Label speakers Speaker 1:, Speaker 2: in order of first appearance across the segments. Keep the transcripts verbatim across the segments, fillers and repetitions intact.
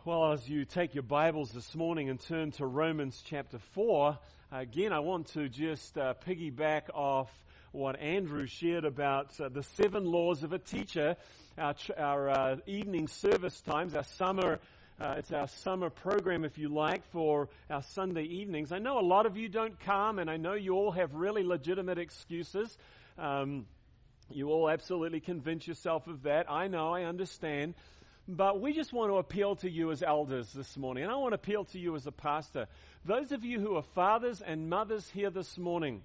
Speaker 1: Well, as you take your Bibles this morning and turn to Romans chapter four, again, I want to just uh, piggyback off what Andrew shared about uh, the seven laws of a teacher, our, tr- our uh, evening service times, our summer, uh, it's our summer program, if you like, for our Sunday evenings. I know a lot of you don't come, and I know you all have really legitimate excuses. Um, you all absolutely convince yourself of that. I know, I understand. But we just want to appeal to you as elders this morning. And I want to appeal to you as a pastor. Those of you who are fathers and mothers here this morning.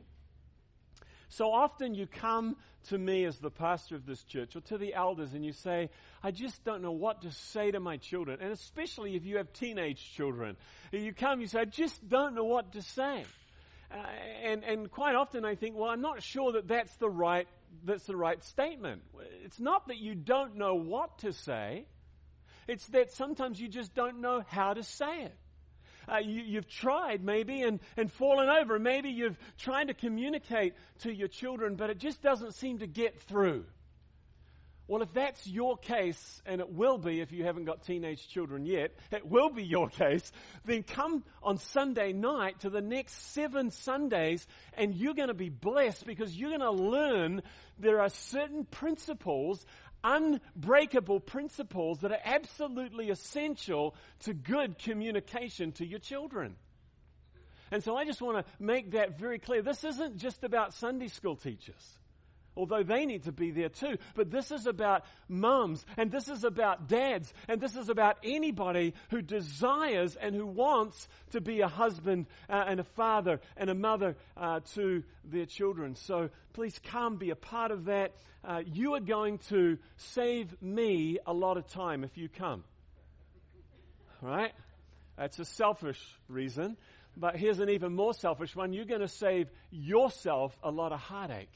Speaker 1: So often you come to me as the pastor of this church or to the elders and you say, I just don't know what to say to my children. And especially if you have teenage children. You come, you say, I just don't know what to say. Uh, and, and quite often I think, well, I'm not sure that that's the right, that's the right statement. It's not that you don't know what to say. It's that sometimes you just don't know how to say it. Uh, you, you've tried maybe and, and fallen over. Maybe you've tried to communicate to your children, but it just doesn't seem to get through. Well, if that's your case, and it will be if you haven't got teenage children yet, it will be your case, then come on Sunday night to the next seven Sundays and you're going to be blessed because you're going to learn there are certain principles, unbreakable principles that are absolutely essential to good communication to your children. And so I just want to make that very clear. This isn't just about Sunday school teachers, although they need to be there too. But this is about mums, and this is about dads, and this is about anybody who desires and who wants to be a husband uh, and a father and a mother uh, to their children. So please come, be a part of that. Uh, you are going to save me a lot of time if you come. All right? That's a selfish reason. But here's an even more selfish one. You're going to save yourself a lot of heartache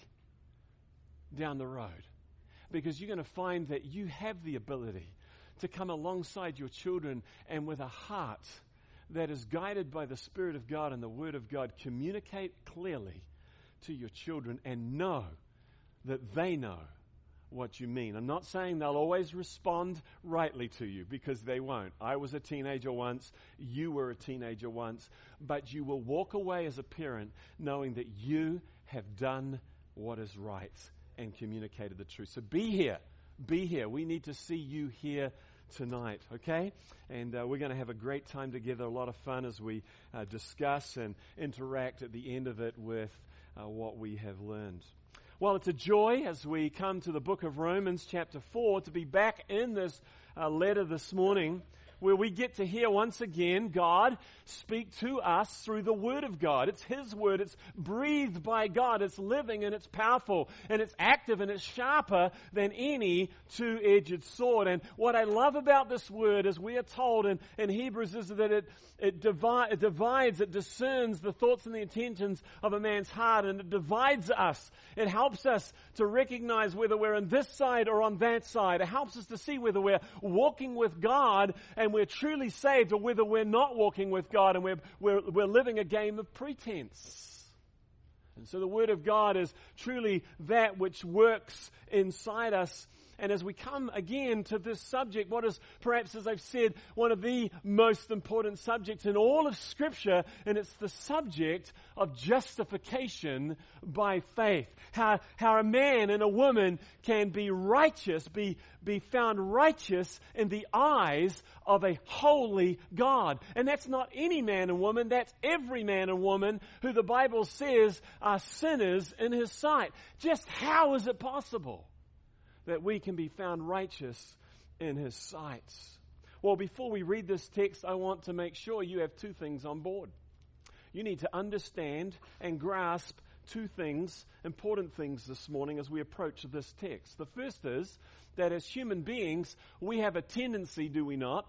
Speaker 1: down the road, because you're going to find that you have the ability to come alongside your children and with a heart that is guided by the Spirit of God and the Word of God, communicate clearly to your children and know that they know what you mean. I'm not saying they'll always respond rightly to you, because they won't. I was a teenager once, you were a teenager once, but you will walk away as a parent knowing that you have done what is right and communicated the truth. So be here. Be here. We need to see you here tonight, okay? And uh, we're going to have a great time together, a lot of fun as we uh, discuss and interact at the end of it with uh, what we have learned. Well, it's a joy as we come to the book of Romans chapter four to be back in this uh, letter this morning, where we get to hear once again God speak to us through the Word of God. It's His Word. It's breathed by God. It's living and it's powerful and it's active and it's sharper than any two-edged sword. And what I love about this Word, as we are told in, in Hebrews, is that it, it, divi- it divides, it discerns the thoughts and the intentions of a man's heart, and it divides us. It helps us to recognize whether we're on this side or on that side. It helps us to see whether we're walking with God and we're truly saved, or whether we're not walking with God and we're, we're, we're living a game of pretense. And so the Word of God is truly that which works inside us. And as we come again to this subject, what is perhaps, as I've said, one of the most important subjects in all of Scripture, and it's the subject of justification by faith. How, how a man and a woman can be righteous, be, be found righteous in the eyes of a holy God. And that's not any man and woman, that's every man and woman who the Bible says are sinners in His sight. Just how is it possible that we can be found righteous in His sight? Well, before we read this text, I want to make sure you have two things on board. You need to understand and grasp two things, important things this morning as we approach this text. The first is that as human beings, we have a tendency, do we not,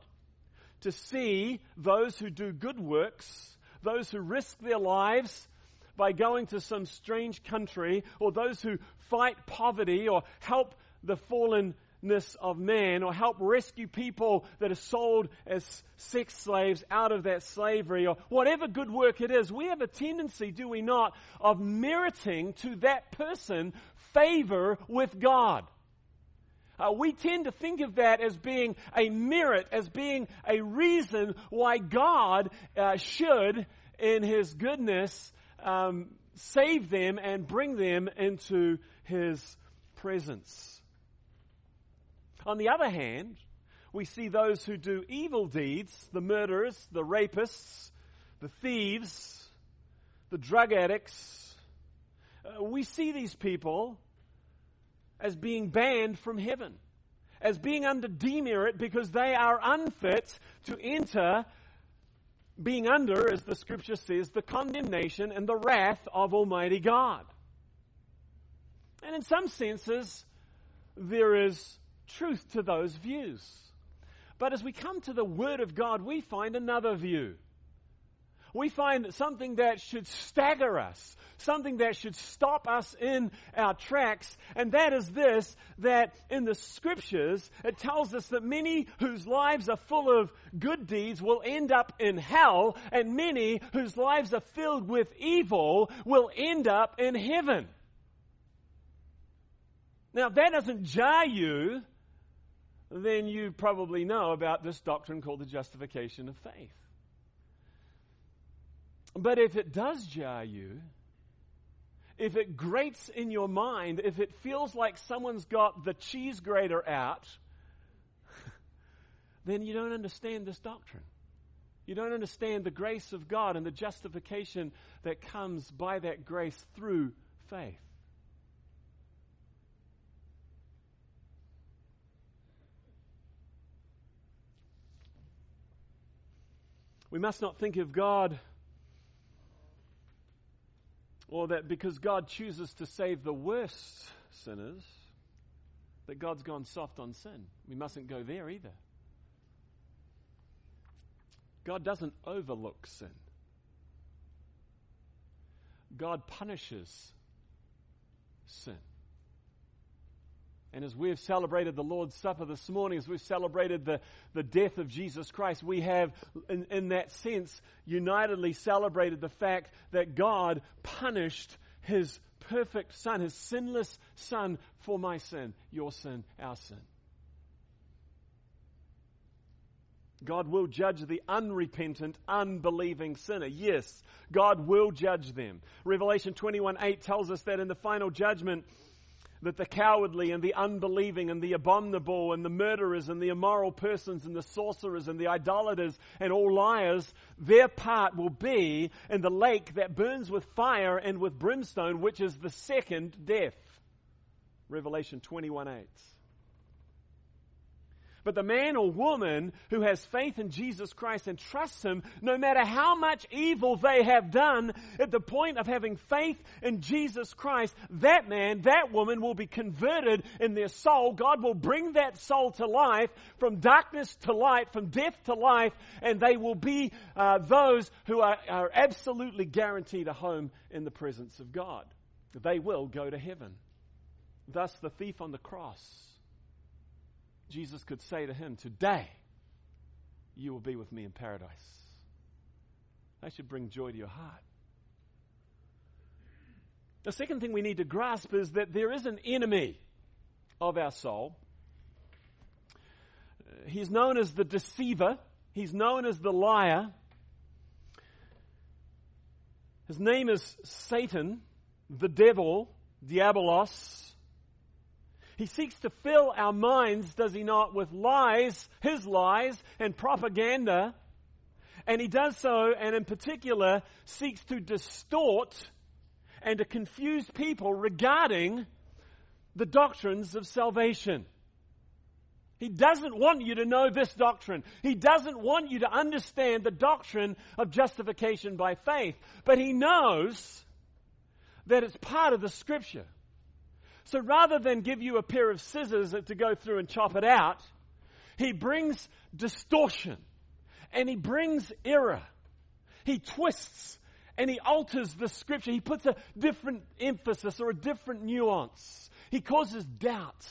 Speaker 1: to see those who do good works, those who risk their lives by going to some strange country, or those who fight poverty or help the fallenness of man, or help rescue people that are sold as sex slaves out of that slavery, or whatever good work it is. We have a tendency, do we not, of meriting to that person favor with God. uh, we tend to think of that as being a merit, as being a reason why God uh, should, in His goodness, um, save them and bring them into His presence. On the other hand, we see those who do evil deeds, the murderers, the rapists, the thieves, the drug addicts. Uh, we see these people as being banned from heaven, as being under demerit because they are unfit to enter, being under, as the Scripture says, the condemnation and the wrath of Almighty God. And in some senses, there is truth to those views. But as we come to the Word of God, we find another view. We find something that should stagger us, something that should stop us in our tracks, and that is this, that in the Scriptures, it tells us that many whose lives are full of good deeds will end up in hell, and many whose lives are filled with evil will end up in heaven. Now, if that doesn't jar you, then you probably know about this doctrine called the justification of faith. But if it does jar you, if it grates in your mind, if it feels like someone's got the cheese grater out, then you don't understand this doctrine. You don't understand the grace of God and the justification that comes by that grace through faith. We must not think of God, or that because God chooses to save the worst sinners, that God's gone soft on sin. We mustn't go there either. God doesn't overlook sin. God punishes sin. And as we've celebrated the Lord's Supper this morning, as we've celebrated the, the death of Jesus Christ, we have, in, in that sense, unitedly celebrated the fact that God punished His perfect Son, His sinless Son, for my sin, your sin, our sin. God will judge the unrepentant, unbelieving sinner. Yes, God will judge them. Revelation twenty-one eight tells us that in the final judgment, that the cowardly and the unbelieving and the abominable and the murderers and the immoral persons and the sorcerers and the idolaters and all liars, their part will be in the lake that burns with fire and with brimstone, which is the second death. Revelation twenty-one eight. But the man or woman who has faith in Jesus Christ and trusts Him, no matter how much evil they have done, at the point of having faith in Jesus Christ, that man, that woman will be converted in their soul. God will bring that soul to life, from darkness to light, from death to life, and they will be uh, those who are, are absolutely guaranteed a home in the presence of God. They will go to heaven. Thus, the thief on the cross, Jesus could say to him, today you will be with me in paradise. That should bring joy to your heart. The second thing we need to grasp is that there is an enemy of our soul. He's known as the deceiver. He's known as the liar. His name is Satan, the devil, Diabolos. He seeks to fill our minds, does he not, with lies, his lies, and propaganda. And he does so, and in particular, seeks to distort and to confuse people regarding the doctrines of salvation. He doesn't want you to know this doctrine. He doesn't want you to understand the doctrine of justification by faith. But he knows that it's part of the Scripture. So rather than give you a pair of scissors to go through and chop it out, he brings distortion and he brings error. He twists and he alters the Scripture. He puts a different emphasis or a different nuance. He causes doubt.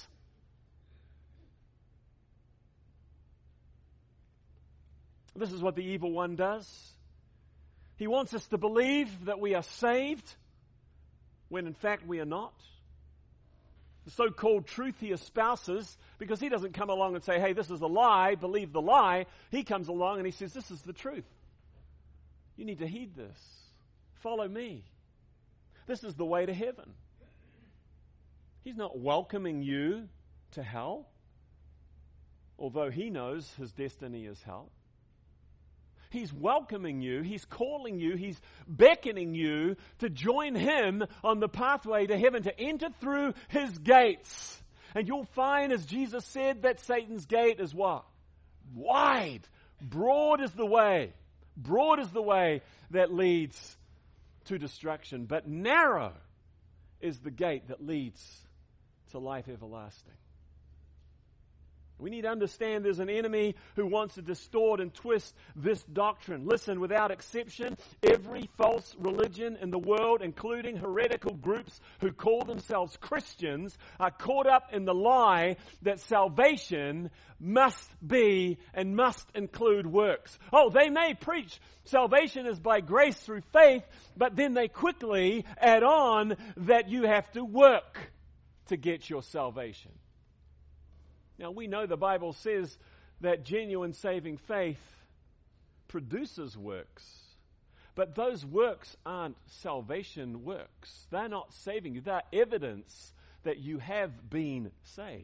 Speaker 1: This is what the evil one does. He wants us to believe that we are saved when in fact we are not. the so-called truth he espouses, because he doesn't come along and say, hey, this is a lie, believe the lie. He comes along and he says, this is the truth. You need to heed this. Follow me. This is the way to heaven. He's not welcoming you to hell, although he knows his destiny is hell. He's welcoming you, he's calling you, he's beckoning you to join him on the pathway to heaven, to enter through his gates. And you'll find, as Jesus said, that Satan's gate is what? Wide. Broad is the way. Broad is the way that leads to destruction. But narrow is the gate that leads to life everlasting. We need to understand there's an enemy who wants to distort and twist this doctrine. Listen, without exception, every false religion in the world, including heretical groups who call themselves Christians, are caught up in the lie that salvation must be and must include works. Oh, they may preach salvation is by grace through faith, but then they quickly add on that you have to work to get your salvation. Now, we know the Bible says that genuine saving faith produces works. But those works aren't salvation works. They're not saving you. They're evidence that you have been saved.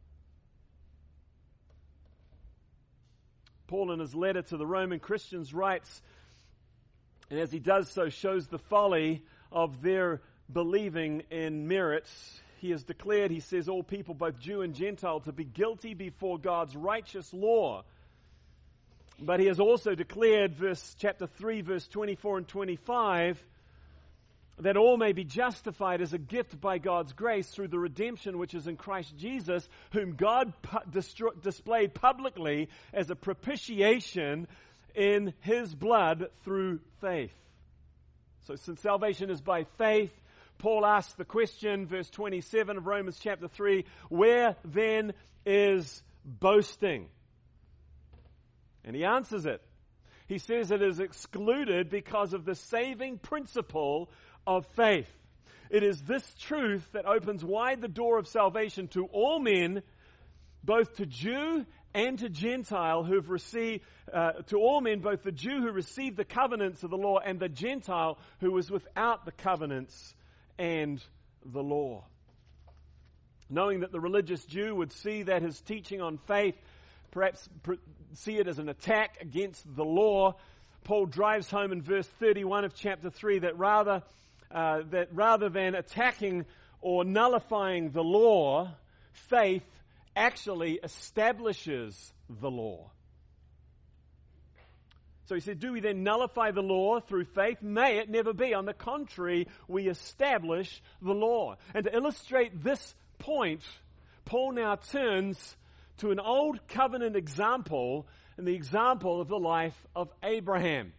Speaker 1: Paul, in his letter to the Roman Christians, writes, and as he does so, shows the folly of their believing in merits. He has declared, he says, all people, both Jew and Gentile, to be guilty before God's righteous law. But he has also declared, verse chapter three, verse twenty-four and twenty-five, that all may be justified as a gift by God's grace through the redemption which is in Christ Jesus, whom God pu- distro- displayed publicly as a propitiation in his blood through faith. So since salvation is by faith, Paul asks the question, verse twenty-seven of Romans chapter three, where then is boasting? And he answers it. He says it is excluded because of the saving principle of faith. It is this truth that opens wide the door of salvation to all men, both to Jew and to Gentile who've received, uh, to all men, both the Jew who received the covenants of the law and the Gentile who was without the covenants and the law. Knowing that the religious Jew would see that his teaching on faith, perhaps pr- see it as an attack against the law, Paul drives home in verse thirty-one of chapter three that rather uh, that rather than attacking or nullifying the law, faith actually establishes the law. So he said, do we then nullify the law through faith? May it never be. On the contrary, we establish the law. And to illustrate this point, Paul now turns to an old covenant example, and the example of the life of Abraham.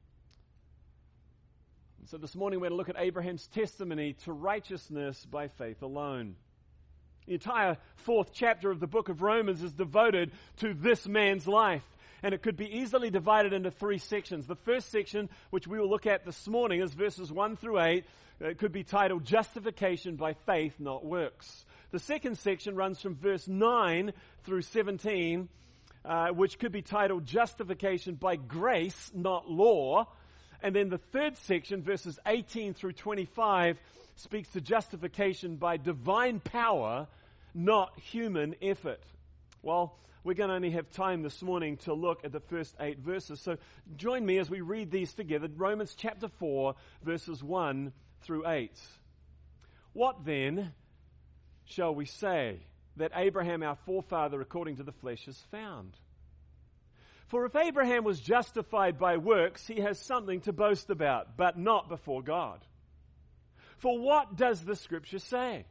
Speaker 1: So this morning we're going to look at Abraham's testimony to righteousness by faith alone. The entire fourth chapter of the book of Romans is devoted to this man's life. And it could be easily divided into three sections. The first section, which we will look at this morning, is verses one through eight. It could be titled Justification by Faith, Not Works. The second section runs from verse nine through seventeen, uh, which could be titled Justification by Grace, Not Law. And then the third section, verses eighteen through twenty-five, speaks to justification by divine power, not human effort. Well, we're going to only have time this morning to look at the first eight verses. So join me as we read these together. Romans chapter four, verses one through eight. What then shall we say that Abraham, our forefather, according to the flesh, has found? For if Abraham was justified by works, he has something to boast about, but not before God. For what does the Scripture say?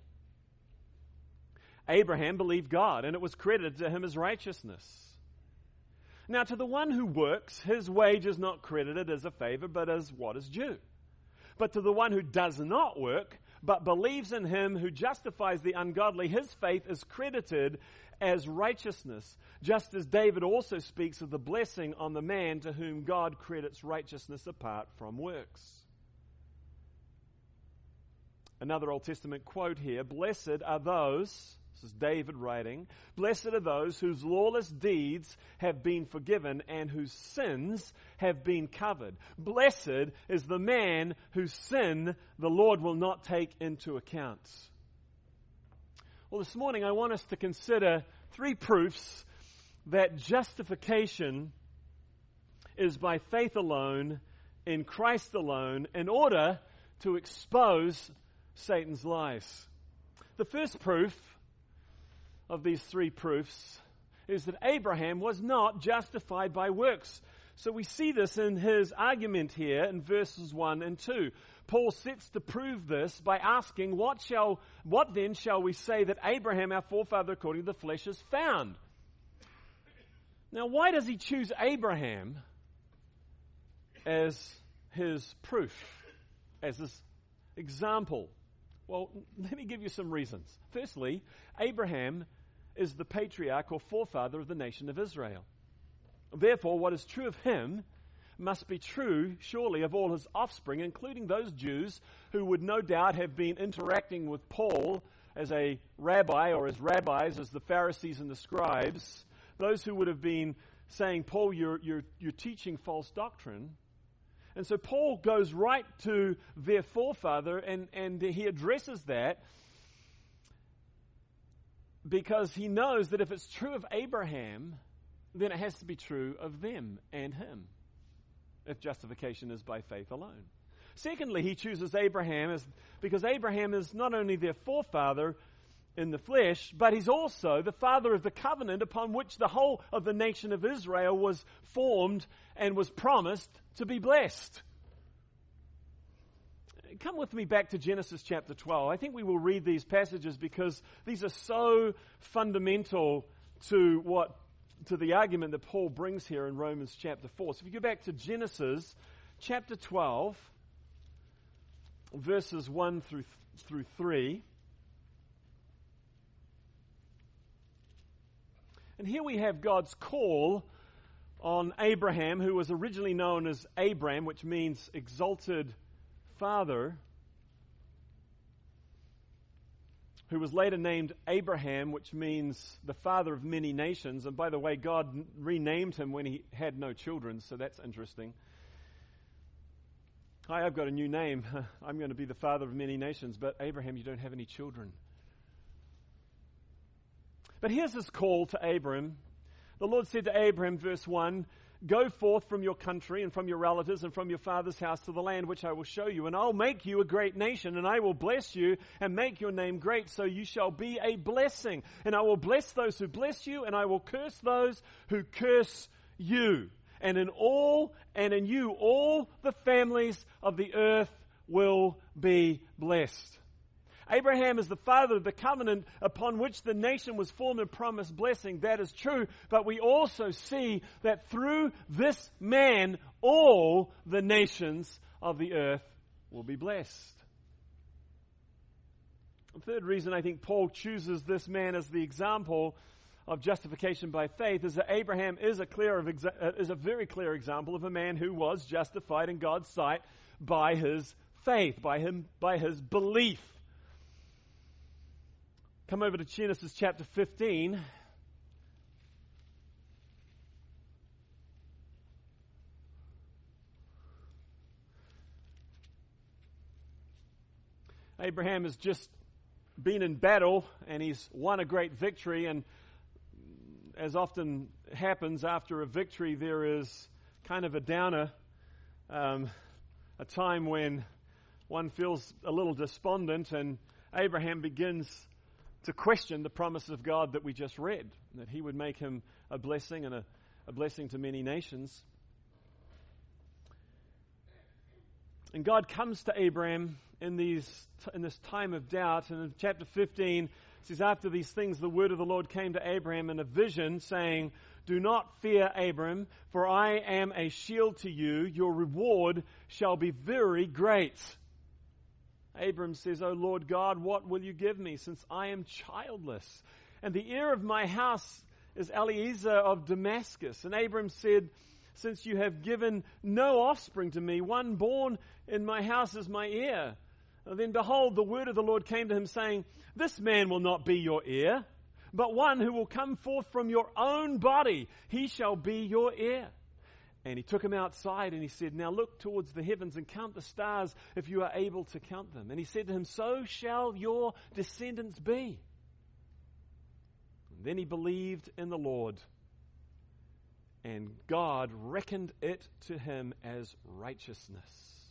Speaker 1: Abraham believed God, and it was credited to him as righteousness. Now, to the one who works, his wage is not credited as a favor, but as what is due. But to the one who does not work, but believes in him who justifies the ungodly, his faith is credited as righteousness, just as David also speaks of the blessing on the man to whom God credits righteousness apart from works. Another Old Testament quote here, blessed are those, this is David writing, blessed are those whose lawless deeds have been forgiven and whose sins have been covered. Blessed is the man whose sin the Lord will not take into account. Well, this morning I want us to consider three proofs that justification is by faith alone, in Christ alone, in order to expose Satan's lies. The first proof of these three proofs is that Abraham was not justified by works. So we see this in his argument here in verses one and two. Paul sets to prove this by asking, what shall, what then shall we say that Abraham, our forefather according to the flesh, has found? Now, why does he choose Abraham as his proof, as his example? Well, let me give you some reasons. Firstly, Abraham is the patriarch or forefather of the nation of Israel. Therefore, what is true of him must be true, surely, of all his offspring, including those Jews who would no doubt have been interacting with Paul as a rabbi, or as rabbis, as the Pharisees and the scribes, those who would have been saying, Paul, you're, you're, you're teaching false doctrine. And so Paul goes right to their forefather, and, and he addresses that because he knows that if it's true of Abraham, then it has to be true of them and him, if justification is by faith alone. Secondly, he chooses Abraham as, because Abraham is not only their forefather in the flesh, but he's also the father of the covenant upon which the whole of the nation of Israel was formed and was promised to be blessed. Come with me back to Genesis chapter twelve. I think we will read these passages because these are so fundamental to what to the argument that Paul brings here in Romans chapter four. So if you go back to Genesis chapter twelve, verses one through through three. And here we have God's call on Abraham, who was originally known as Abram, which means exalted father, who was later named Abraham, which means the father of many nations. And by the way, God renamed him when he had no children, so that's interesting. Hi, I've got a new name. I'm going to be the father of many nations, but Abraham, you don't have any children. But here's his call to Abram. The Lord said to Abram, verse one, go forth from your country and from your relatives and from your father's house to the land which I will show you, and I'll make you a great nation, and I will bless you and make your name great, so you shall be a blessing. And I will bless those who bless you, and I will curse those who curse you. And in all, and in you, all the families of the earth will be blessed. Abraham is the father of the covenant upon which the nation was formed and promised blessing. That is true. But we also see that through this man, all the nations of the earth will be blessed. The third reason I think Paul chooses this man as the example of justification by faith is that Abraham is a clear of exa- is a very clear example of a man who was justified in God's sight by his faith, by him, by his belief. Come over to Genesis chapter fifteen. Abraham has just been in battle and he's won a great victory, and as often happens after a victory, there is kind of a downer, um, a time when one feels a little despondent, and Abraham begins to question the promise of God that we just read, that he would make him a blessing and a, a blessing to many nations. And God comes to Abraham in these in this time of doubt, and in chapter fifteen, it says, after these things the word of the Lord came to Abraham in a vision, saying, do not fear, Abram, for I am a shield to you. Your reward shall be very great. Abram says, O Lord God, what will you give me, since I am childless? And the heir of my house is Eliezer of Damascus. And Abram said, since you have given no offspring to me, one born in my house is my heir. Then behold, the word of the Lord came to him, saying, This man will not be your heir, but one who will come forth from your own body, he shall be your heir. And he took him outside and he said, Now look towards the heavens and count the stars if you are able to count them. And he said to him, So shall your descendants be. And then he believed in the Lord, and God reckoned it to him as righteousness.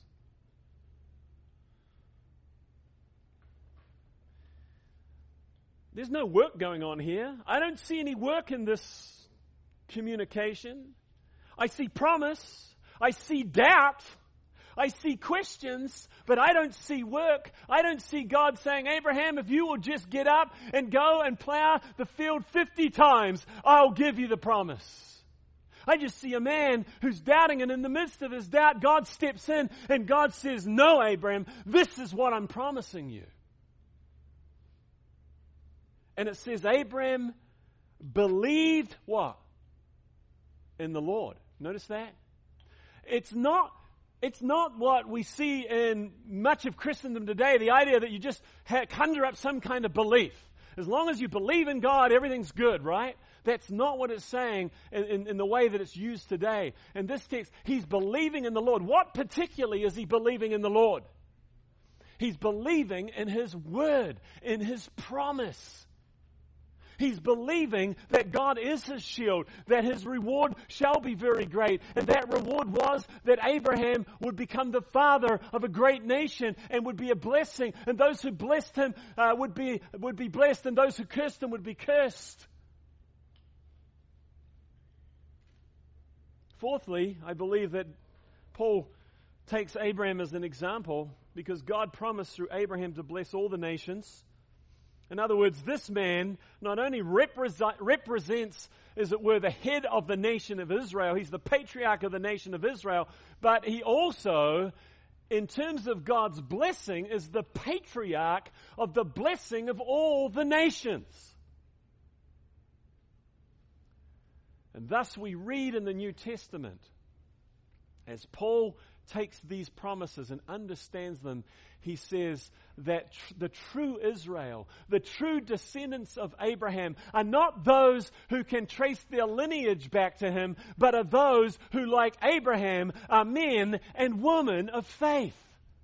Speaker 1: There's no work going on here. I don't see any work in this communication. I see promise. I see doubt. I see questions, but I don't see work. I don't see God saying, Abraham, if you will just get up and go and plow the field fifty times, I'll give you the promise. I just see a man who's doubting, and in the midst of his doubt, God steps in and God says, No, Abraham, this is what I'm promising you. And it says Abraham believed what? In the Lord. Notice that? It's not, it's not what we see in much of Christendom today, the idea that you just ha- conjure up some kind of belief. As long as you believe in God, everything's good, right? That's not what it's saying in, in, in the way that it's used today. In this text, he's believing in the Lord. What particularly is he believing in the Lord? He's believing in his word, in his promise. He's believing that God is his shield, that his reward shall be very great. And that reward was that Abraham would become the father of a great nation and would be a blessing. And those who blessed him uh, would be, would be blessed, and those who cursed him would be cursed. Fourthly, I believe that Paul takes Abraham as an example because God promised through Abraham to bless all the nations. In other words, this man not only represent, represents, as it were, the head of the nation of Israel, he's the patriarch of the nation of Israel, but he also, in terms of God's blessing, is the patriarch of the blessing of all the nations. And thus we read in the New Testament, as Paul takes these promises and understands them, he says that tr- the true Israel, the true descendants of Abraham, are not those who can trace their lineage back to him, but are those who, like Abraham, are men and women of faith.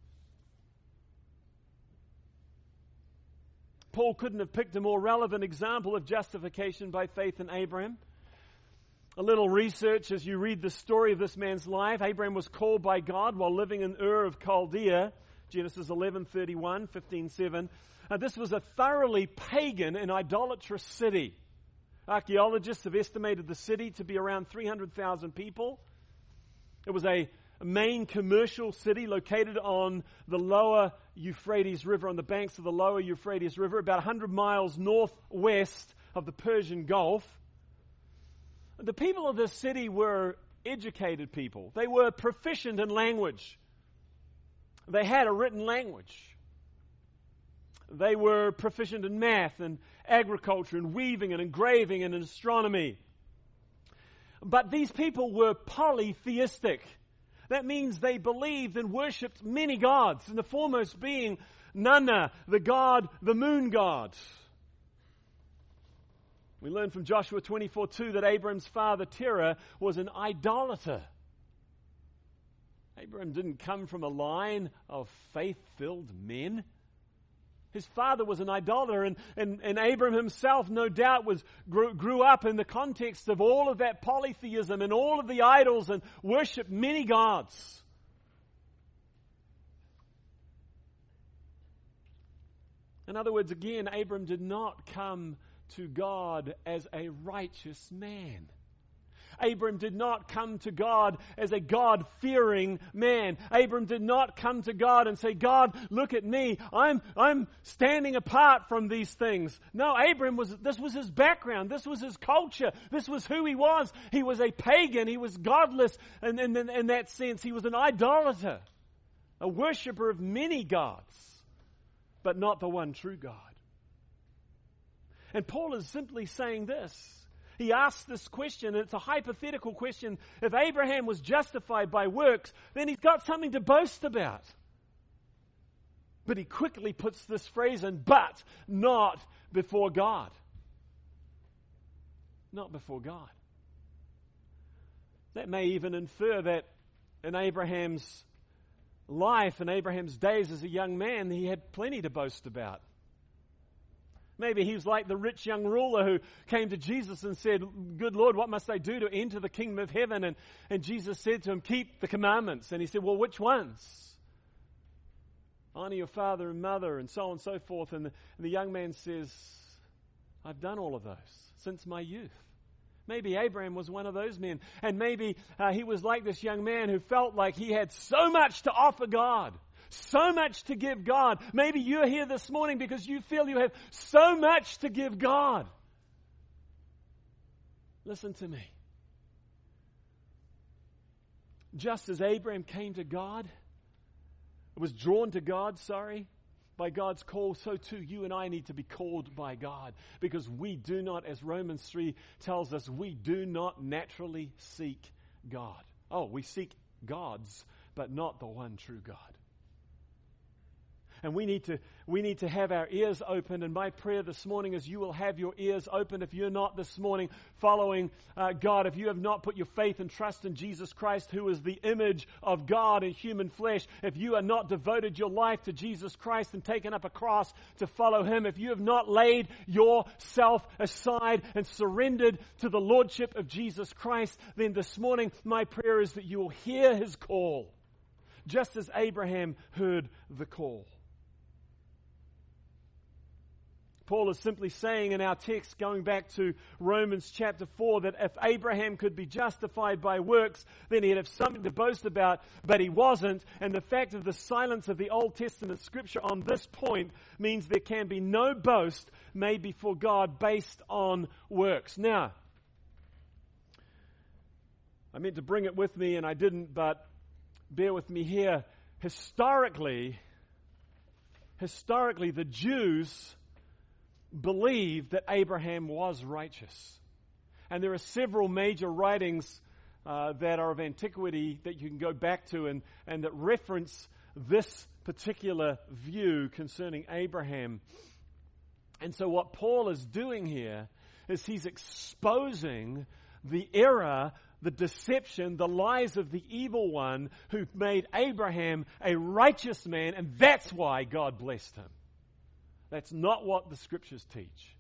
Speaker 1: Paul couldn't have picked a more relevant example of justification by faith than Abraham. A little research as you read the story of this man's life. Abraham was called by God while living in Ur of Chaldea, Genesis eleven thirty-one, fifteen seven. Uh, this was a thoroughly pagan and idolatrous city. Archaeologists have estimated the city to be around three hundred thousand people. It was a main commercial city located on the lower Euphrates River, on the banks of the lower Euphrates River, about one hundred miles northwest of the Persian Gulf. The people of this city were educated people. They were proficient in language. They had a written language. They were proficient in math and agriculture and weaving and engraving and astronomy. But these people were polytheistic. That means they believed and worshipped many gods, and the foremost being Nana, the god, the moon god. We learn from Joshua twenty-four two that Abraham's father Terah was an idolater. Abraham didn't come from a line of faith-filled men. His father was an idolater, and, and, and Abraham himself, no doubt, was grew, grew up in the context of all of that polytheism and all of the idols and worshipped many gods. In other words, again, Abraham did not come to God as a righteous man. Abram did not come to God as a God-fearing man. Abram did not come to God and say, God, look at me. I'm, I'm standing apart from these things. No, Abram was, this was his background. This was his culture. This was who he was. He was a pagan. He was godless in, in, in that sense. He was an idolater, a worshiper of many gods, but not the one true God. And Paul is simply saying this. He asks this question, and it's a hypothetical question. If Abraham was justified by works, then he's got something to boast about. But he quickly puts this phrase in, but not before God. Not before God. That may even infer that in Abraham's life, in Abraham's days as a young man, he had plenty to boast about. Maybe he was like the rich young ruler who came to Jesus and said, "Good Lord, what must I do to enter the kingdom of heaven?" And, and Jesus said to him, "Keep the commandments." And he said, "Well, which ones?" "Honor your father and mother," and so on and so forth. And the, and the young man says, "I've done all of those since my youth." Maybe Abraham was one of those men. And maybe uh, he was like this young man who felt like he had so much to offer God. So much to give God. Maybe you're here this morning because you feel you have so much to give God. Listen to me. Just as Abraham came to God, was drawn to God, sorry, by God's call, so too you and I need to be called by God. Because we do not, as Romans three tells us, we do not naturally seek God. Oh, we seek gods, but not the one true God. And we need to we need to have our ears open. And my prayer this morning is you will have your ears open. If you're not this morning following uh, God, if you have not put your faith and trust in Jesus Christ, who is the image of God in human flesh, if you are not devoted your life to Jesus Christ and taken up a cross to follow Him, if you have not laid yourself aside and surrendered to the Lordship of Jesus Christ, then this morning my prayer is that you will hear His call, just as Abraham heard the call. Paul is simply saying in our text, going back to Romans chapter four, that if Abraham could be justified by works, then he'd have something to boast about, but he wasn't. And the fact of the silence of the Old Testament Scripture on this point means there can be no boast made before God based on works. Now, I meant to bring it with me and I didn't, but bear with me here. Historically, historically, the Jews believed that Abraham was righteous. And there are several major writings uh, that are of antiquity that you can go back to and, and that reference this particular view concerning Abraham. And so what Paul is doing here is he's exposing the error, the deception, the lies of the evil one who made Abraham a righteous man, and that's why God blessed him. That's not what the Scriptures teach.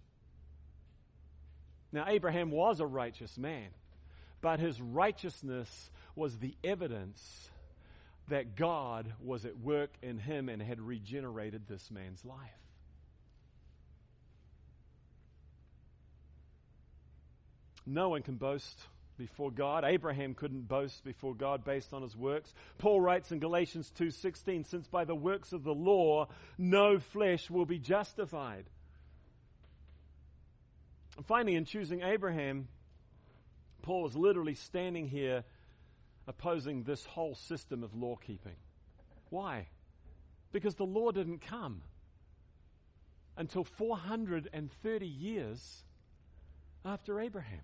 Speaker 1: Now, Abraham was a righteous man, but his righteousness was the evidence that God was at work in him and had regenerated this man's life. No one can boast before God. Abraham couldn't boast before God based on his works. Paul writes in Galatians two sixteen, "Since by the works of the law no flesh will be justified." And finally, in choosing Abraham, Paul is literally standing here opposing this whole system of law keeping. Why? Because the law didn't come until four hundred thirty years after Abraham.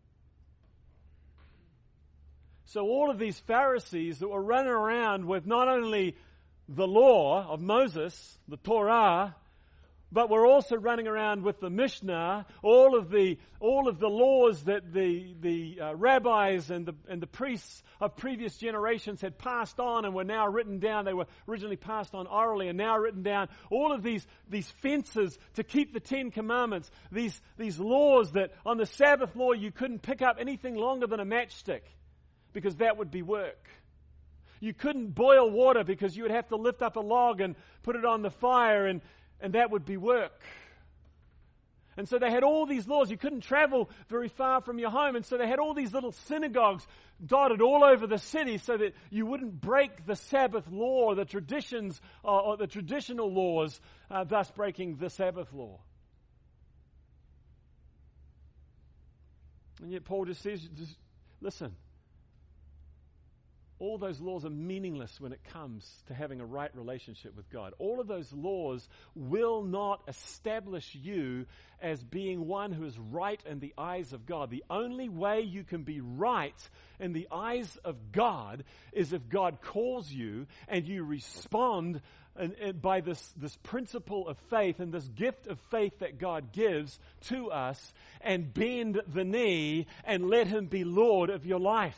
Speaker 1: So all of these Pharisees that were running around with not only the law of Moses, the Torah, but were also running around with the Mishnah, all of the all of the laws that the the uh, rabbis and the and the priests of previous generations had passed on and were now written down. They were originally passed on orally and now written down. All of these these fences to keep the Ten Commandments, these these laws that on the Sabbath law you couldn't pick up anything longer than a matchstick, because that would be work. You couldn't boil water because you would have to lift up a log and put it on the fire, and, and that would be work. And so they had all these laws. You couldn't travel very far from your home, and so they had all these little synagogues dotted all over the city so that you wouldn't break the Sabbath law, the traditions, uh, or the traditional laws, uh, thus breaking the Sabbath law. And yet Paul just says, just listen, all those laws are meaningless when it comes to having a right relationship with God. All of those laws will not establish you as being one who is right in the eyes of God. The only way you can be right in the eyes of God is if God calls you and you respond and, and by this, this principle of faith and this gift of faith that God gives to us, and bend the knee and let Him be Lord of your life.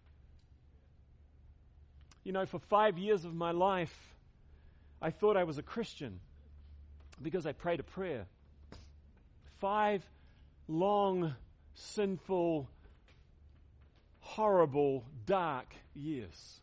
Speaker 1: You know, for five years of my life, I thought I was a Christian because I prayed a prayer. Five long, sinful, horrible, dark years.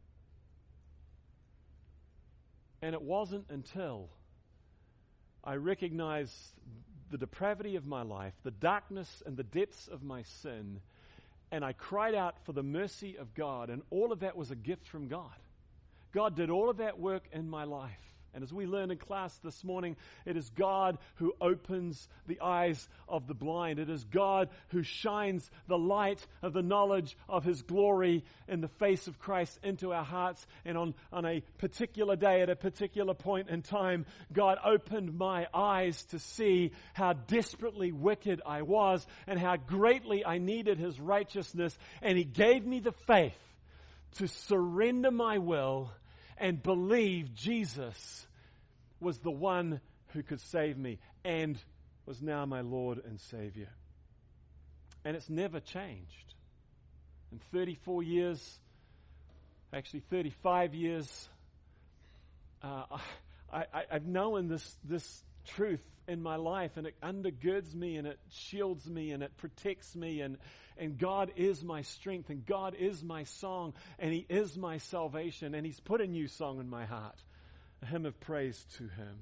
Speaker 1: And it wasn't until I recognized the depravity of my life, the darkness and the depths of my sin, and I cried out for the mercy of God, and all of that was a gift from God. God did all of that work in my life. And as we learned in class this morning, it is God who opens the eyes of the blind. It is God who shines the light of the knowledge of His glory in the face of Christ into our hearts. And on, on a particular day, at a particular point in time, God opened my eyes to see how desperately wicked I was and how greatly I needed His righteousness. And He gave me the faith to surrender my will and believe Jesus was the one who could save me and was now my Lord and Savior. And it's never changed. In thirty-four years, actually thirty-five years, uh, I, I, I've known this, this truth in my life, and it undergirds me, and it shields me, and it protects me, and And God is my strength, and God is my song, and He is my salvation, and He's put a new song in my heart, a hymn of praise to Him.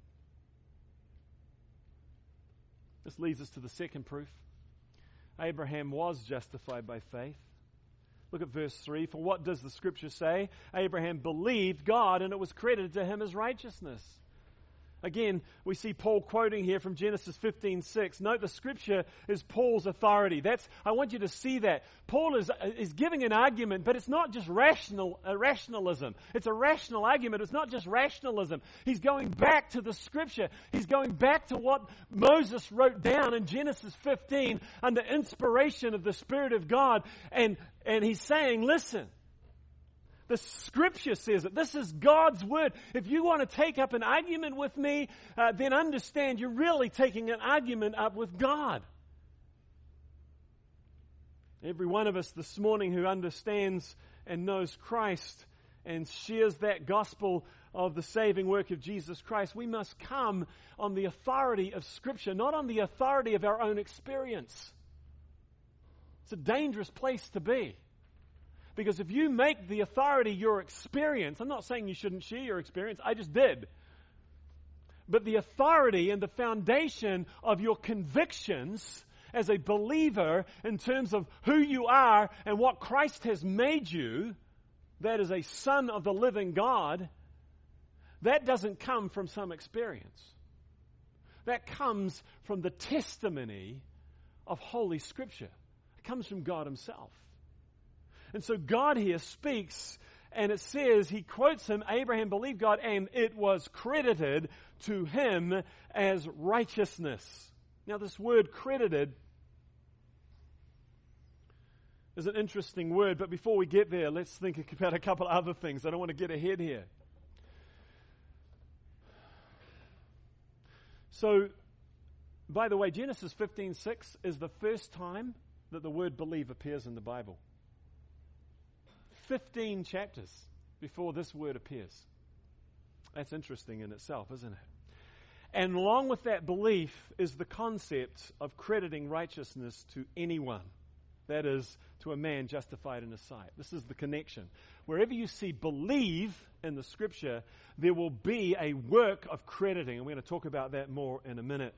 Speaker 1: This leads us to the second proof. Abraham was justified by faith. Look at verse three. For what does the Scripture say? Abraham believed God, and it was credited to him as righteousness. Again, we see Paul quoting here from Genesis fifteen six. Note the Scripture is Paul's authority. That's, I want you to see that. Paul is, is giving an argument, but it's not just rational, uh, rationalism. It's a rational argument. It's not just rationalism. He's going back to the Scripture. He's going back to what Moses wrote down in Genesis fifteen under inspiration of the Spirit of God. And, and he's saying, listen, the Scripture says it. This is God's Word. If you want to take up an argument with me, uh, then understand you're really taking an argument up with God. Every one of us this morning who understands and knows Christ and shares that gospel of the saving work of Jesus Christ, we must come on the authority of Scripture, not on the authority of our own experience. It's a dangerous place to be. Because if you make the authority your experience, I'm not saying you shouldn't share your experience, I just did. But the authority and the foundation of your convictions as a believer in terms of who you are and what Christ has made you, that is a son of the living God, that doesn't come from some experience. That comes from the testimony of Holy Scripture. It comes from God Himself. And so God here speaks, and it says, he quotes him, Abraham believed God, and it was credited to him as righteousness. Now this word credited is an interesting word, but before we get there, let's think about a couple other things. I don't want to get ahead here. So, by the way, Genesis fifteen six is the first time that the word believe appears in the Bible. Fifteen chapters before this word appears. That's interesting in itself, isn't it? And along with that belief is the concept of crediting righteousness to anyone. That is, to a man justified in His sight. This is the connection. Wherever you see believe in the Scripture, there will be a work of crediting. And we're going to talk about that more in a minute.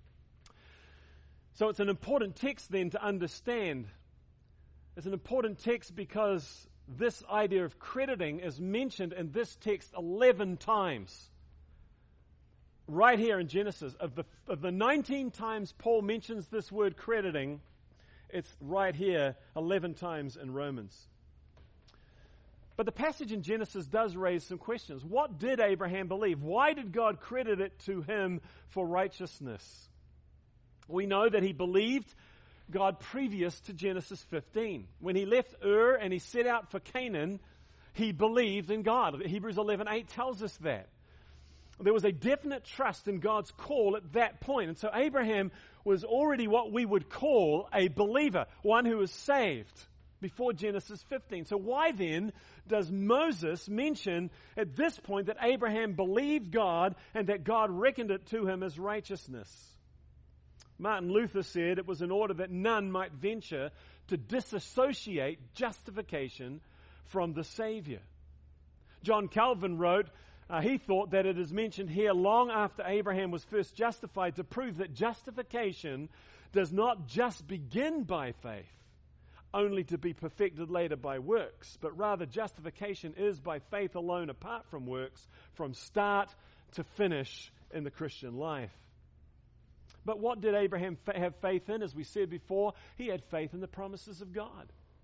Speaker 1: So it's an important text then to understand. It's an important text because this idea of crediting is mentioned in this text eleven times. Right here in Genesis. Of the, of the nineteen times Paul mentions this word crediting, it's right here eleven times in Romans. But the passage in Genesis does raise some questions. What did Abraham believe? Why did God credit it to him for righteousness? We know that he believed God previous to Genesis fifteen. When he left Ur and he set out for Canaan, he believed in God. Hebrews eleven eight tells us that. There was a definite trust in God's call at that point. And so Abraham was already what we would call a believer, one who was saved before Genesis fifteen. So why then does Moses mention at this point that Abraham believed God and that God reckoned it to him as righteousness? Martin Luther said it was in order that none might venture to disassociate justification from the Savior. John Calvin wrote, uh, he thought that it is mentioned here long after Abraham was first justified to prove that justification does not just begin by faith, only to be perfected later by works, but rather justification is by faith alone apart from works, from start to finish in the Christian life. But what did Abraham fa- have faith in? As we said before, he had faith in the promises of God.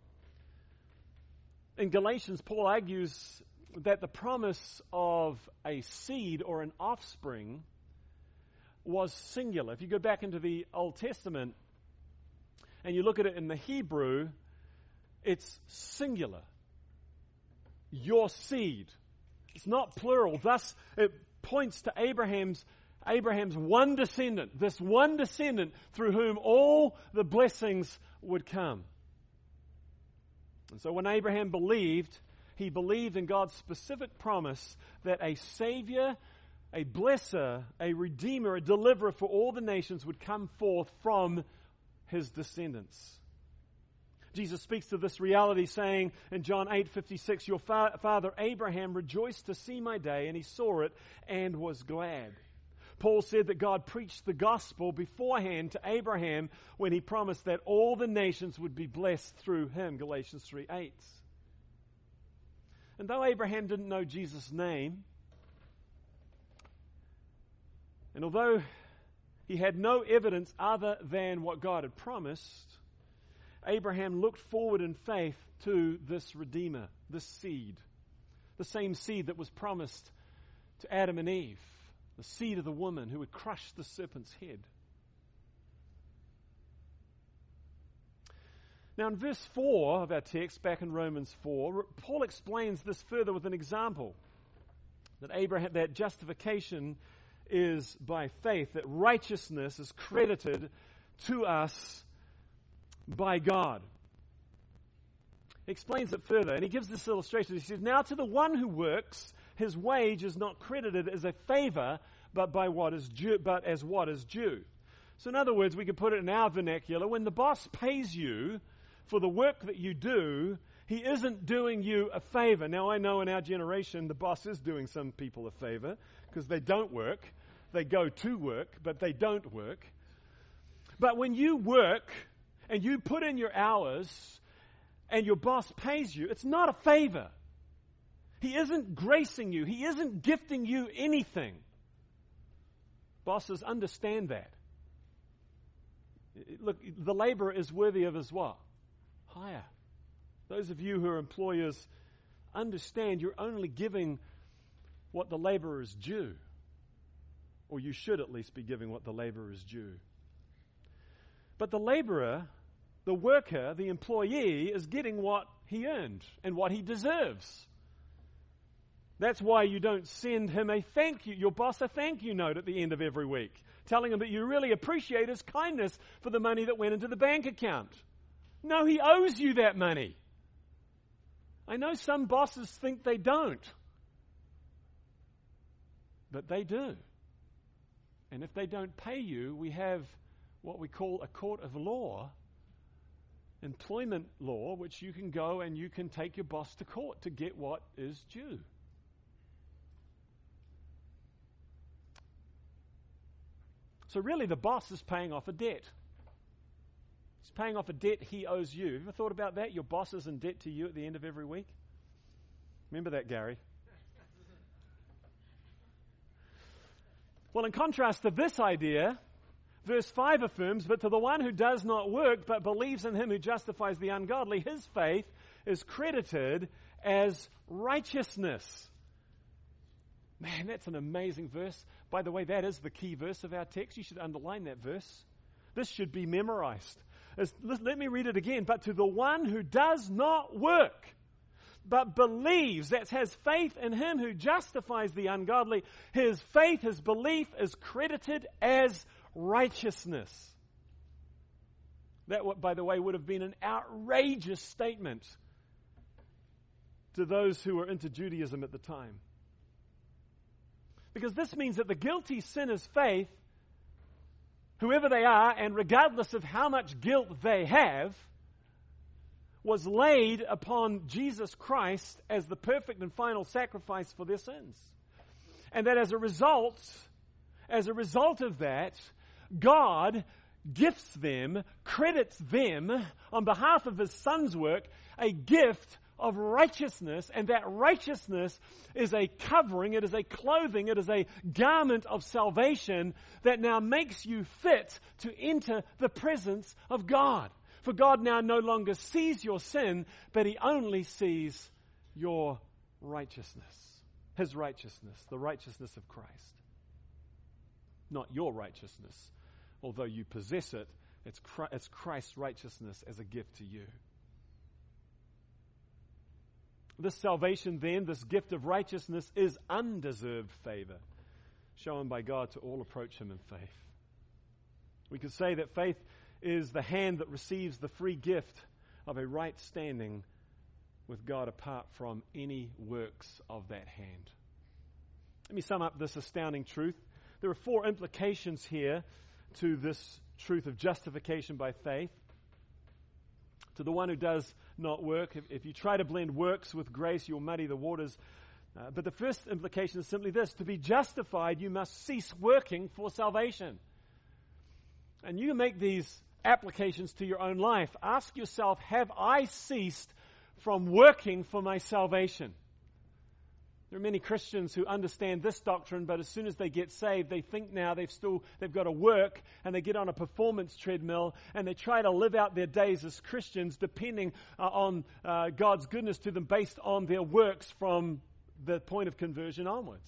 Speaker 1: In Galatians, Paul argues that the promise of a seed or an offspring was singular. If you go back into the Old Testament and you look at it in the Hebrew, it's singular. Your seed. It's not plural. Thus, it points to Abraham's Abraham's one descendant, this one descendant through whom all the blessings would come. And so when Abraham believed, he believed in God's specific promise that a Savior, a blesser, a Redeemer, a deliverer for all the nations would come forth from his descendants. Jesus speaks to this reality saying in John eight fifty-six, your fa- father Abraham rejoiced to see my day, and he saw it and was glad. Paul said that God preached the gospel beforehand to Abraham when he promised that all the nations would be blessed through him, Galatians three eight. And though Abraham didn't know Jesus' name, and although he had no evidence other than what God had promised, Abraham looked forward in faith to this Redeemer, this seed, the same seed that was promised to Adam and Eve, the seed of the woman who would crush the serpent's head. Now in verse four of our text, back in Romans four, Paul explains this further with an example. That Abraham, that justification is by faith, that righteousness is credited to us by God. He explains it further, and he gives this illustration. He says, now to the one who works, his wage is not credited as a favor, but by what is due, but as what is due. So in other words, we could put it in our vernacular, when the boss pays you for the work that you do, he isn't doing you a favor. Now I know in our generation the boss is doing some people a favor because they don't work. They go to work, but they don't work. But when you work and you put in your hours and your boss pays you, it's not a favor. He isn't gracing you. He isn't gifting you anything. Bosses understand that. Look, the laborer is worthy of his what? Hire. Those of you who are employers understand you're only giving what the laborer is due. Or you should at least be giving what the laborer is due. But the laborer, the worker, the employee is getting what he earned and what he deserves. That's why you don't send him a thank you, your boss a thank you note at the end of every week, telling him that you really appreciate his kindness for the money that went into the bank account. No, he owes you that money. I know some bosses think they don't, but they do. And if they don't pay you, we have what we call a court of law, employment law, which you can go and you can take your boss to court to get what is due. So really the boss is paying off a debt. He's paying off a debt he owes you. Have you ever thought about that? Your boss is in debt to you at the end of every week? Remember that, Gary? Well, in contrast to this idea, verse five affirms, but to the one who does not work but believes in him who justifies the ungodly, his faith is credited as righteousness. Man, that's an amazing verse. By the way, that is the key verse of our text. You should underline that verse. This should be memorized. As, let me read it again. But to the one who does not work, but believes, that has faith in him who justifies the ungodly, his faith, his belief is credited as righteousness. That, by the way, would have been an outrageous statement to those who were into Judaism at the time. Because this means that the guilty sinner's faith, whoever they are, and regardless of how much guilt they have, was laid upon Jesus Christ as the perfect and final sacrifice for their sins. And that as a result, as a result of that, God gifts them, credits them, on behalf of His Son's work, a gift of righteousness, and that righteousness is a covering, it is a clothing, it is a garment of salvation that now makes you fit to enter the presence of God. For God now no longer sees your sin, but He only sees your righteousness. His righteousness, the righteousness of Christ. Not your righteousness, although you possess it, it's Christ's righteousness as a gift to you. This salvation then, this gift of righteousness, is undeserved favor shown by God to all approach Him in faith. We could say that faith is the hand that receives the free gift of a right standing with God apart from any works of that hand. Let me sum up this astounding truth. There are four implications here to this truth of justification by faith. To the one who does not work, if, if you try to blend works with grace, you'll muddy the waters. Uh, but the first implication is simply this: to be justified, you must cease working for salvation. And you make these applications to your own life. Ask yourself, have I ceased from working for my salvation? There are many Christians who understand this doctrine, but as soon as they get saved, they think now they've still they've got to work, and they get on a performance treadmill, and they try to live out their days as Christians, depending uh, on uh, God's goodness to them based on their works from the point of conversion onwards.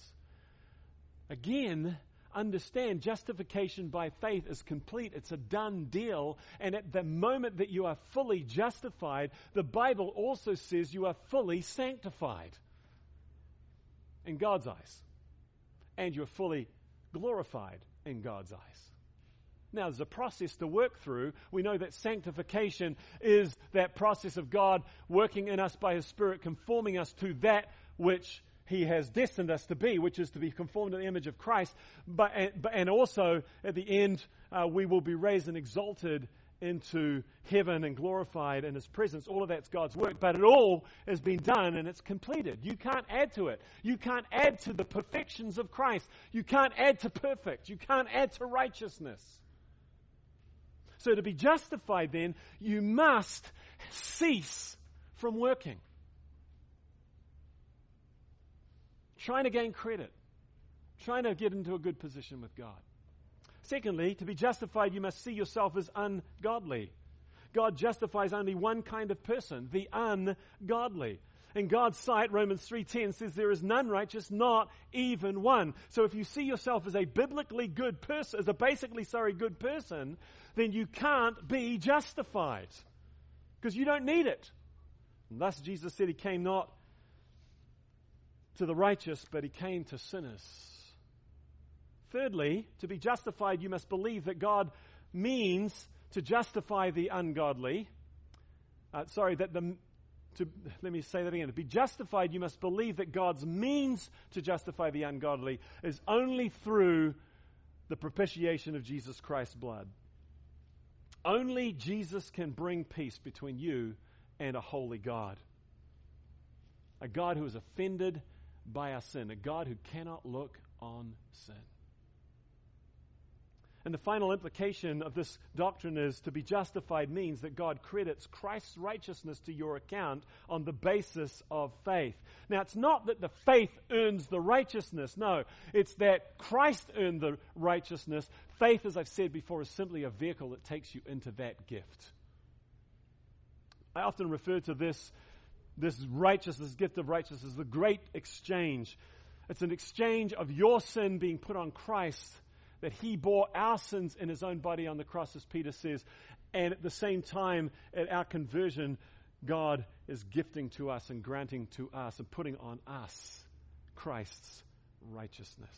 Speaker 1: Again, understand, justification by faith is complete. It's a done deal. And at the moment that you are fully justified, the Bible also says you are fully sanctified in God's eyes. And you're fully glorified in God's eyes. Now, there's a process to work through. We know that sanctification is that process of God working in us by His Spirit, conforming us to that which He has destined us to be, which is to be conformed to the image of Christ. But and, and also, at the end, uh, we will be raised and exalted into heaven and glorified in His presence. All of that's God's work, but it all has been done and it's completed. You can't add to it. You can't add to the perfections of Christ. You can't add to perfect. You can't add to righteousness. So to be justified then, you must cease from working, trying to gain credit, trying to get into a good position with God. Secondly, to be justified, you must see yourself as ungodly. God justifies only one kind of person, the ungodly. In God's sight, Romans three ten says there is none righteous, not even one. So if you see yourself as a biblically good person, as a basically, sorry, good person, then you can't be justified because you don't need it. And thus Jesus said He came not to the righteous, but He came to sinners. Thirdly, to be justified, you must believe that God means to justify the ungodly. Uh, sorry, that the to let me say that again. To be justified, you must believe that God's means to justify the ungodly is only through the propitiation of Jesus Christ's blood. Only Jesus can bring peace between you and a holy God. A God who is offended by our sin, a God who cannot look on sin. And the final implication of this doctrine is to be justified means that God credits Christ's righteousness to your account on the basis of faith. Now, it's not that the faith earns the righteousness. No, it's that Christ earned the righteousness. Faith, as I've said before, is simply a vehicle that takes you into that gift. I often refer to this this righteousness, gift of righteousness, the great exchange. It's an exchange of your sin being put on Christ, that he bore our sins in his own body on the cross, as Peter says. And at the same time, at our conversion, God is gifting to us and granting to us and putting on us Christ's righteousness.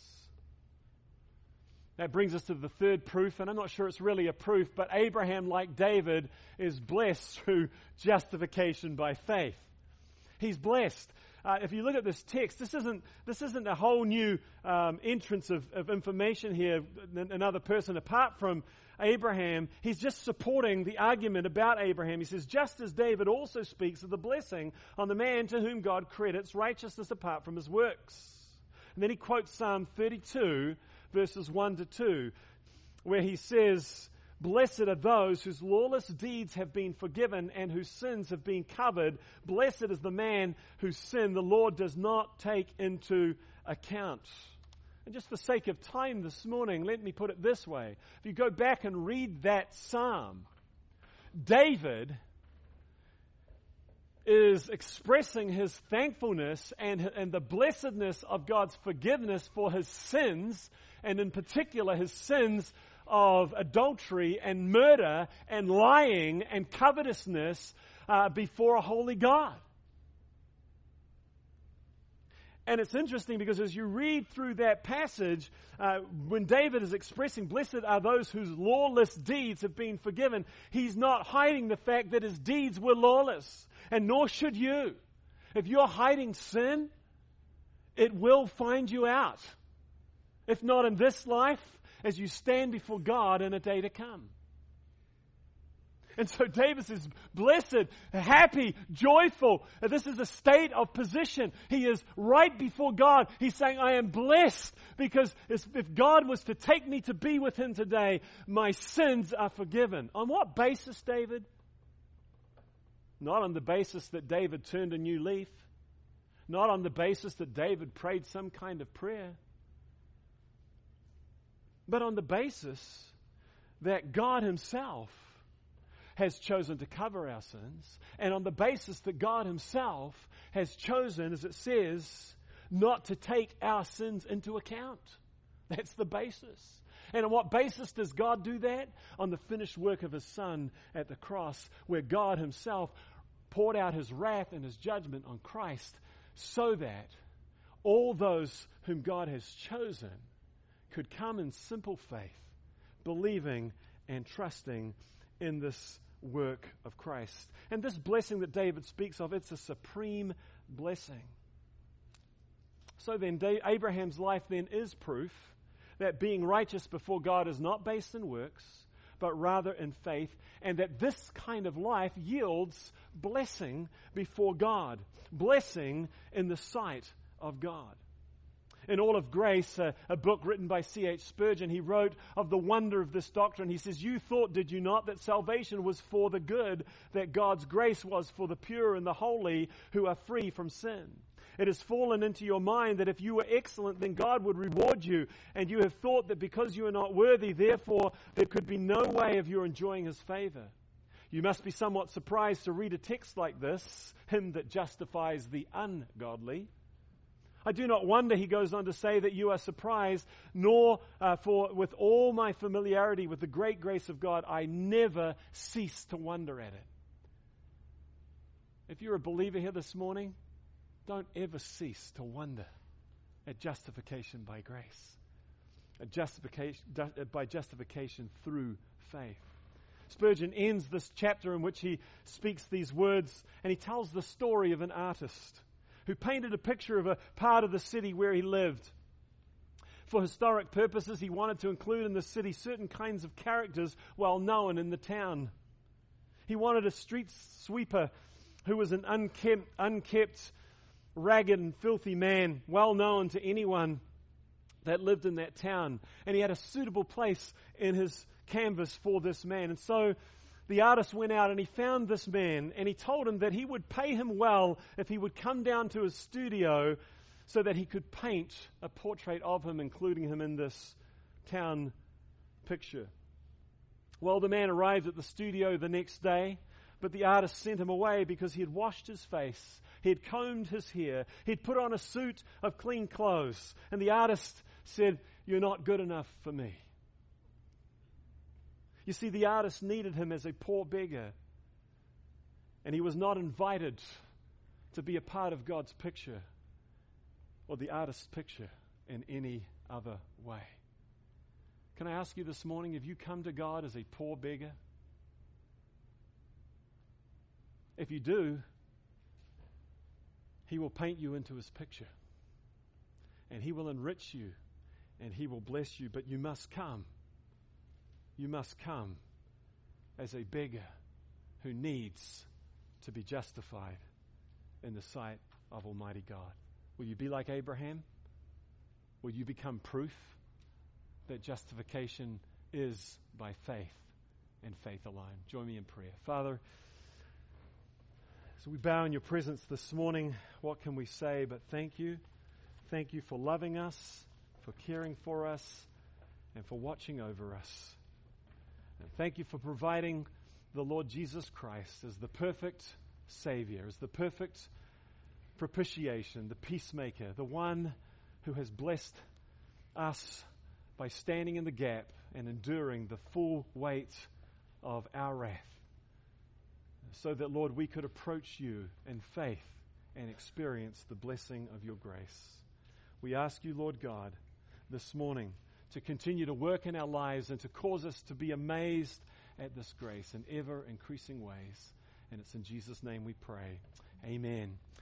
Speaker 1: That brings us to the third proof, and I'm not sure it's really a proof, but Abraham, like David, is blessed through justification by faith. He's blessed. Uh, if you look at this text, this isn't this isn't a whole new um, entrance of, of information here, another person apart from Abraham. He's just supporting the argument about Abraham. He says, just as David also speaks of the blessing on the man to whom God credits righteousness apart from his works. And then he quotes Psalm thirty-two, verses one to two, where he says, blessed are those whose lawless deeds have been forgiven and whose sins have been covered. Blessed is the man whose sin the Lord does not take into account. And just for sake of time this morning, let me put it this way. If you go back and read that psalm, David is expressing his thankfulness and, and the blessedness of God's forgiveness for his sins, and in particular his sins of adultery and murder and lying and covetousness uh, before a holy God. And it's interesting because as you read through that passage, uh, when David is expressing, blessed are those whose lawless deeds have been forgiven, he's not hiding the fact that his deeds were lawless, and nor should you. If you're hiding sin, it will find you out. If not in this life, as you stand before God in a day to come. And so David says, blessed, happy, joyful. This is a state of position. He is right before God. He's saying, I am blessed because if God was to take me to be with him today, my sins are forgiven. On what basis, David? Not on the basis that David turned a new leaf. Not on the basis that David prayed some kind of prayer. But on the basis that God himself has chosen to cover our sins, and on the basis that God himself has chosen, as it says, not to take our sins into account. That's the basis. And on what basis does God do that? On the finished work of his Son at the cross, where God himself poured out his wrath and his judgment on Christ, so that all those whom God has chosen could come in simple faith, believing and trusting in this work of Christ. And this blessing that David speaks of, it's a supreme blessing. So then, Abraham's life then is proof that being righteous before God is not based in works, but rather in faith, and that this kind of life yields blessing before God, blessing in the sight of God. In All of Grace, a, a book written by C H Spurgeon, he wrote of the wonder of this doctrine. He says, you thought, did you not, that salvation was for the good, that God's grace was for the pure and the holy who are free from sin. It has fallen into your mind that if you were excellent, then God would reward you, and you have thought that because you are not worthy, therefore there could be no way of your enjoying his favor. You must be somewhat surprised to read a text like this, him that justifies the ungodly. I do not wonder, he goes on to say, that you are surprised, nor uh, for with all my familiarity with the great grace of God, I never cease to wonder at it. If you're a believer here this morning, don't ever cease to wonder at justification by grace, at justification by justification through faith. Spurgeon ends this chapter in which he speaks these words, and he tells the story of an artist who painted a picture of a part of the city where he lived. For historic purposes, he wanted to include in the city certain kinds of characters well known in the town. He wanted a street sweeper who was an unkept, unkept, ragged and filthy man, well known to anyone that lived in that town. And he had a suitable place in his canvas for this man. And so the artist went out and he found this man, and he told him that he would pay him well if he would come down to his studio so that he could paint a portrait of him, including him in this town picture. Well, the man arrived at the studio the next day, But the artist sent him away because he had washed his face, he had combed his hair, he had put on a suit of clean clothes. And the artist said, "You're not good enough for me." You see, the artist needed him as a poor beggar. And he was not invited to be a part of God's picture or the artist's picture in any other way. Can I ask you this morning, have you come to God as a poor beggar? If you do, He will paint you into His picture. And He will enrich you. And He will bless you. But you must come. You must come as a beggar who needs to be justified in the sight of Almighty God. Will you be like Abraham? Will you become proof that justification is by faith and faith alone? Join me in prayer. Father, as we bow in your presence this morning, what can we say but thank you? Thank you for loving us, for caring for us, and for watching over us. And thank you for providing the Lord Jesus Christ as the perfect Savior, as the perfect propitiation, the peacemaker, the one who has blessed us by standing in the gap and enduring the full weight of our wrath, so that, Lord, we could approach you in faith and experience the blessing of your grace. We ask you, Lord God, this morning to continue to work in our lives and to cause us to be amazed at this grace in ever increasing ways. And it's in Jesus' name we pray. Amen.